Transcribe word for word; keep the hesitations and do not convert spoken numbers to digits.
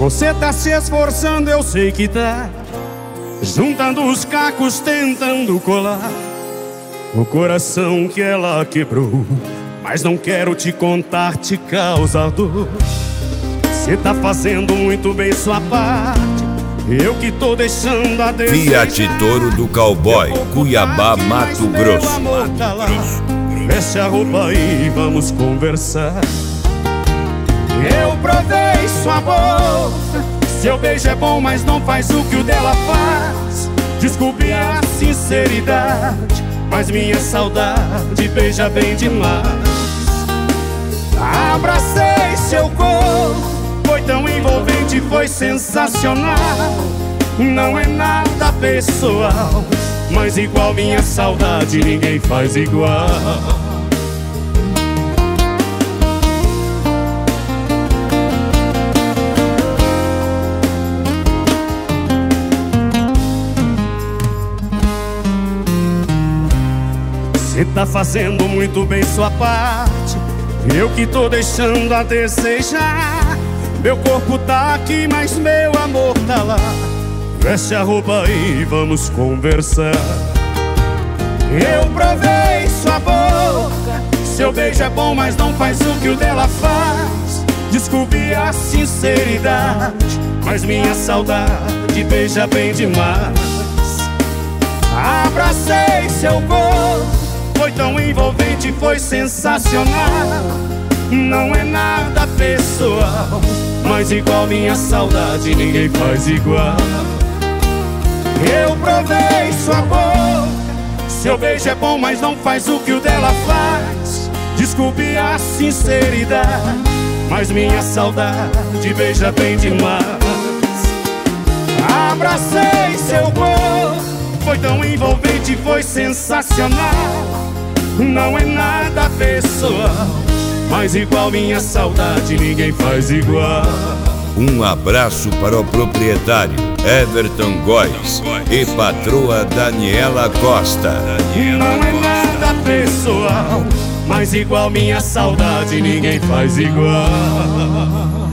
Você tá se esforçando, eu sei que tá, juntando os cacos, tentando colar o coração que ela quebrou. Mas não quero te contar, te causar dor. Você tá fazendo muito bem sua parte, eu que tô deixando a desejar. Fiat Toro do Cowboy, Cuiabá, Mato Grosso. Tá Veste a roupa e vamos conversar. Eu provei sua boca, seu beijo é bom, mas não faz o que o dela faz. Desculpe a sinceridade, mas minha saudade beija bem demais. Abracei seu corpo, foi tão envolvente, foi sensacional. Não é nada pessoal, mas igual minha saudade ninguém faz igual. Você tá fazendo muito bem sua parte, eu que tô deixando a desejar. Meu corpo tá aqui, mas meu amor tá lá. Veste a roupa e vamos conversar. Eu provei sua boca, seu beijo é bom, mas não faz o que o dela faz. Desculpe a sinceridade, mas minha saudade beija bem demais. Abracei seu corpo, foi tão envolvente, foi sensacional. Não é nada pessoal, mas igual minha saudade ninguém faz igual. Eu provei sua boca, seu beijo é bom, mas não faz o que o dela faz. Desculpe a sinceridade, mas minha saudade beija bem demais. Abracei seu corpo, foi tão envolvente, foi sensacional. Não é nada pessoal, mas igual minha saudade ninguém faz igual. Um abraço para o proprietário Everton Góes e patroa Daniela Costa. Não é nada pessoal, mas igual minha saudade ninguém faz igual.